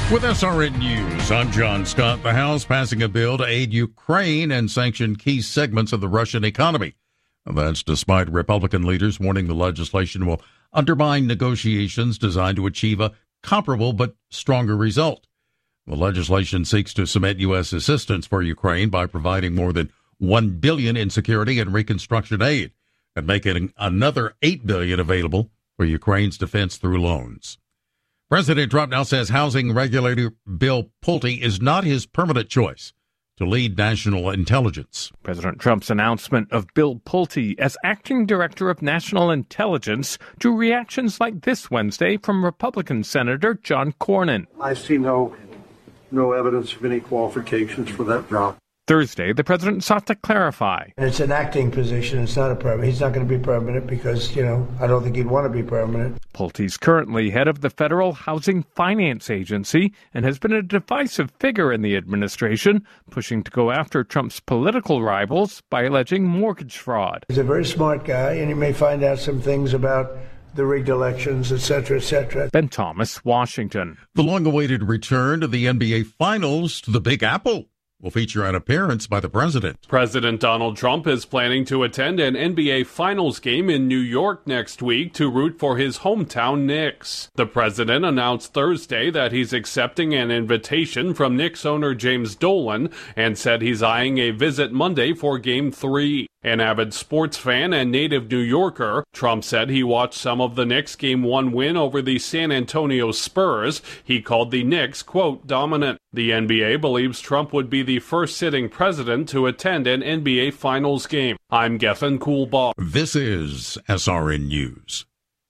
With SRN News, I'm John Scott. The House passing a bill to aid Ukraine and sanction key segments of the Russian economy. That's despite Republican leaders warning the legislation will undermine negotiations designed to achieve a comparable but stronger result. The legislation seeks to cement U.S. assistance for Ukraine by providing more than $1 billion in security and reconstruction aid and making another $8 billion available for Ukraine's defense through loans. President Trump now says housing regulator Bill Pulte is not his permanent choice to lead national intelligence. President Trump's announcement of Bill Pulte as acting director of national intelligence drew reactions like this Wednesday from Republican Senator John Cornyn. I see no evidence of any qualifications for that job. Thursday, the president sought to clarify. It's an acting position. It's not a permanent. He's not going to be permanent because, I don't think he'd want to be permanent. Pulte's currently head of the Federal Housing Finance Agency and has been a divisive figure in the administration, pushing to go after Trump's political rivals by alleging mortgage fraud. He's a very smart guy, and he may find out some things about the rigged elections, et cetera, et cetera. Ben Thomas, Washington. The long-awaited return to the NBA Finals to the Big Apple will feature an appearance by the president. President Donald Trump is planning to attend an NBA Finals game in New York next week to root for his hometown Knicks. The president announced Thursday that he's accepting an invitation from Knicks owner James Dolan and said he's eyeing a visit Monday for Game 3. An avid sports fan and native New Yorker, Trump said he watched some of the Knicks' Game 1 win over the San Antonio Spurs. He called the Knicks, quote, dominant. The NBA believes Trump would be the first sitting president to attend an NBA Finals game. I'm Gethin Coolbaugh. This is SRN News.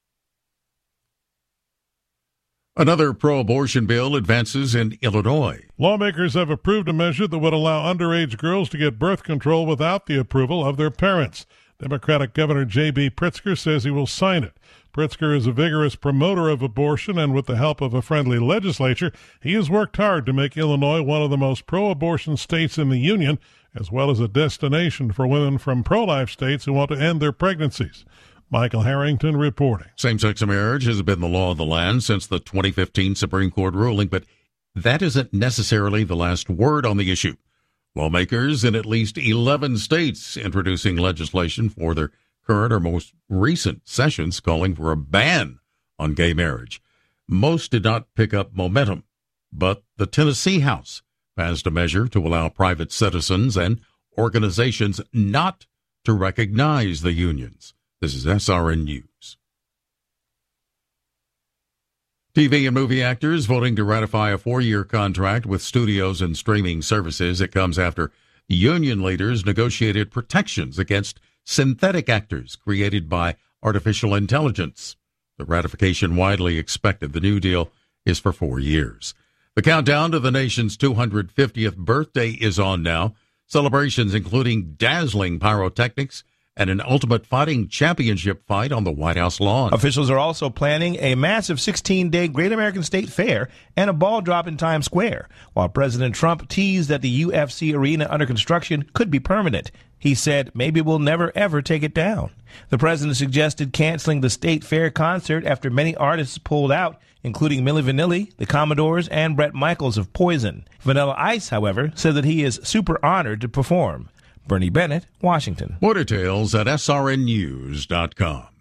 Another pro-abortion bill advances in Illinois. Lawmakers have approved a measure that would allow underage girls to get birth control without the approval of their parents. Democratic Governor J.B. Pritzker says he will sign it. Pritzker is a vigorous promoter of abortion, and with the help of a friendly legislature, he has worked hard to make Illinois one of the most pro-abortion states in the union, as well as a destination for women from pro-life states who want to end their pregnancies. Michael Harrington reporting. Same-sex marriage has been the law of the land since the 2015 Supreme Court ruling, but that isn't necessarily the last word on the issue. Lawmakers in at least 11 states introducing legislation for their current or most recent sessions calling for a ban on gay marriage. Most did not pick up momentum, but the Tennessee House passed a measure to allow private citizens and organizations not to recognize the unions. This is SRN News. TV and movie actors voting to ratify a 4-year contract with studios and streaming services. It comes after union leaders negotiated protections against synthetic actors created by artificial intelligence. The ratification widely expected. The new deal is for 4 years. The countdown to the nation's 250th birthday is on now. Celebrations including dazzling pyrotechnics and an Ultimate Fighting Championship fight on the White House lawn. Officials are also planning a massive 16-day Great American State Fair and a ball drop in Times Square, while President Trump teased that the UFC arena under construction could be permanent. He said maybe we'll never, ever take it down. The president suggested canceling the State Fair concert after many artists pulled out, including Milli Vanilli, the Commodores, and Bret Michaels of Poison. Vanilla Ice, however, said that he is super honored to perform. Bernie Bennett, Washington. More details at srnnews.com.